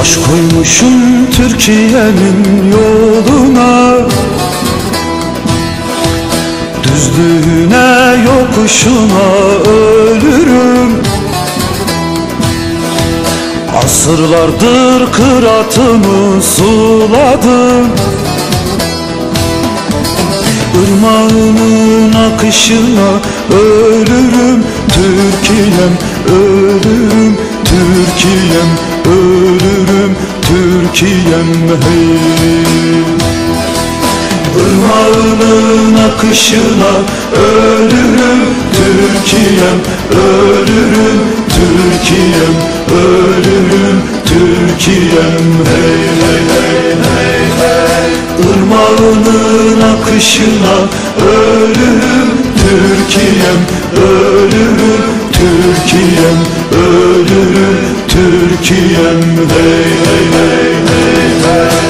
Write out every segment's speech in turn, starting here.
Baş koymuşum Türkiye'nin yoluna, düzlüğüne yokuşuna ölürüm. Asırlardır kıratımı suladım, ırmağının akışına ölürüm. Türkiye'm ölürüm, Türkiye'm ölürüm, Türkiye'm hey. Irmağının akışına ölürüm, Türkiye'm ölürüm, Türkiye'm ölürüm, Türkiye'm hey hey hey hey hey. Irmağının akışına ölürüm, Türkiye'm ölürüm, Türkiye'm ölürüm, Türkiye'm hey hey hey hey hey.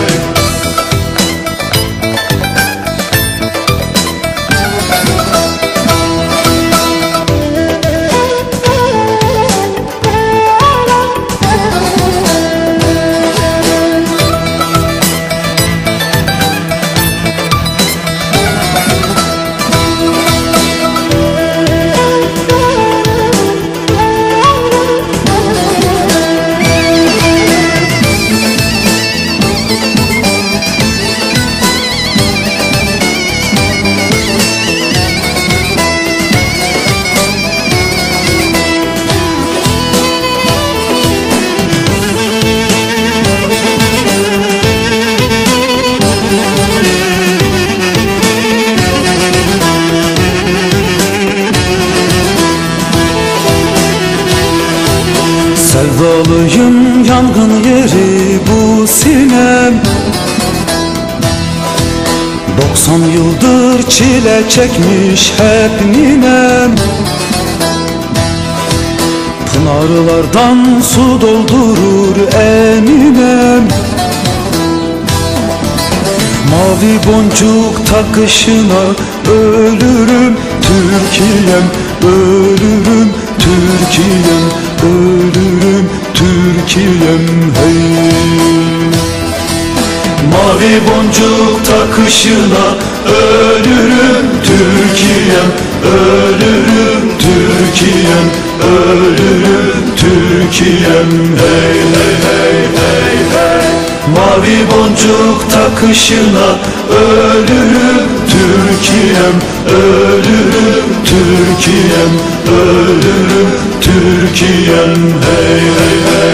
Sevdalıyım, yangın yeri bu sinem. 90 yıldır çile çekmiş hep ninem. Pınarlardan su doldurur eminem. Mavi boncuk takışına ölürüm, Türkiye'm ölürüm, Türkiye'm ölürüm, Türkiye'm hey. Mavi boncuk takışına ölürüm, Türkiye'm ölürüm, Türkiye'm ölürüm, Türkiye'm hey hey hey hey hey. Mavi boncuk takışına ölürüm, Türkiye'm ölürüm, Türkiye'm ölürüm, Türkiye'm hey hey hey.